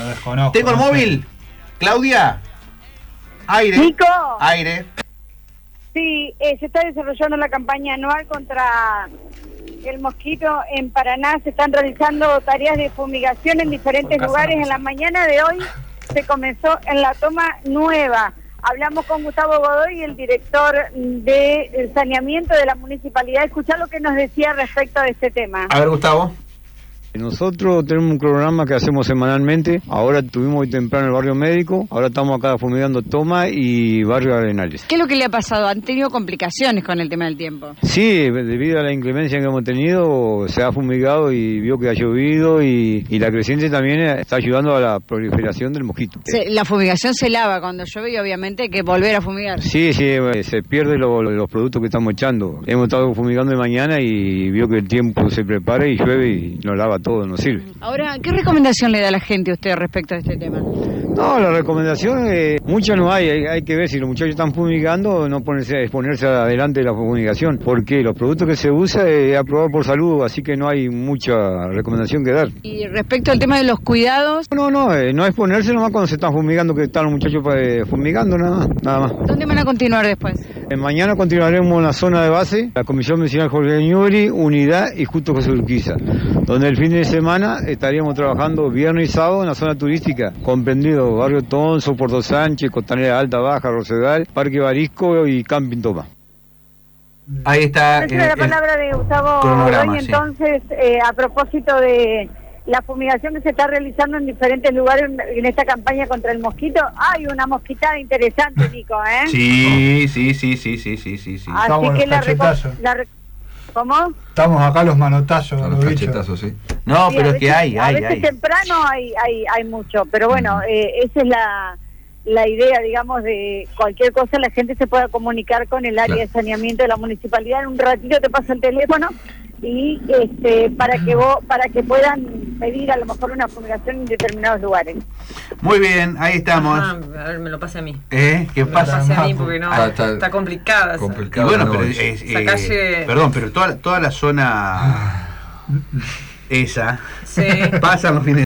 desconozco. Tengo el móvil. Claudia. Aire. Nico. Aire. Sí, se está desarrollando la campaña anual contra el mosquito en Paraná. Se están realizando tareas de fumigación en diferentes lugares. En la mañana de hoy se comenzó en la toma nueva. Hablamos con Gustavo Godoy, el director de saneamiento de la municipalidad. Escuchá lo que nos decía respecto de este tema. A ver, Gustavo. Nosotros tenemos un programa que hacemos semanalmente. Ahora estuvimos hoy temprano en el barrio médico. Ahora estamos acá fumigando Toma y barrio Arenales. ¿Qué es lo que le ha pasado? ¿Han tenido complicaciones con el tema del tiempo? Sí, debido a la inclemencia que hemos tenido, se ha fumigado y vio que ha llovido y la creciente también está ayudando a la proliferación del mosquito. La fumigación se lava cuando llueve y obviamente hay que volver a fumigar. Sí, se pierden los productos que estamos echando. Hemos estado fumigando de mañana y vio que el tiempo se prepara y llueve y nos lava todo, no sirve. Ahora, ¿qué recomendación le da a la gente a usted respecto a este tema? No, la recomendación, muchas no hay que ver si los muchachos están fumigando, no exponerse adelante de la fumigación, porque los productos que se usan es aprobado por salud, así que no hay mucha recomendación que dar. Y respecto al tema de los cuidados... No exponerse nomás cuando se están fumigando, que están los muchachos fumigando, nada más. ¿Dónde van a continuar después? Mañana continuaremos en la zona de base, la Comisión Vecinal Jorge Ñuri, Unidad y Justo José Urquiza, donde el fin de semana estaríamos trabajando viernes y sábado en la zona turística, comprendido Barrio Tonso, Puerto Sánchez, Costanera Alta, Baja, Rosedal, Parque Barisco y Camping Toma. Ahí está. La palabra de Gustavo Godoy, entonces, a propósito de la fumigación que se está realizando en diferentes lugares en esta campaña contra el mosquito. Hay una mosquitada interesante, Nico, ¿eh? Sí. Así que ¿cómo? Estamos acá los manotazos, los cachetazos, sí. No, sí, pero es que hay. A veces temprano hay mucho, pero bueno, esa es la idea, digamos, de cualquier cosa, la gente se pueda comunicar con el área de saneamiento de la municipalidad. En un ratito te paso el teléfono y para que puedan pedir a lo mejor una fumigación en determinados lugares. Muy bien, ahí estamos. A ver, me lo pase a mí. ¿Qué pasa? Me lo pase a mí porque no, está complicada. Y bueno, no, pero esa calle... Perdón, pero toda la zona esa sí. pasan los fines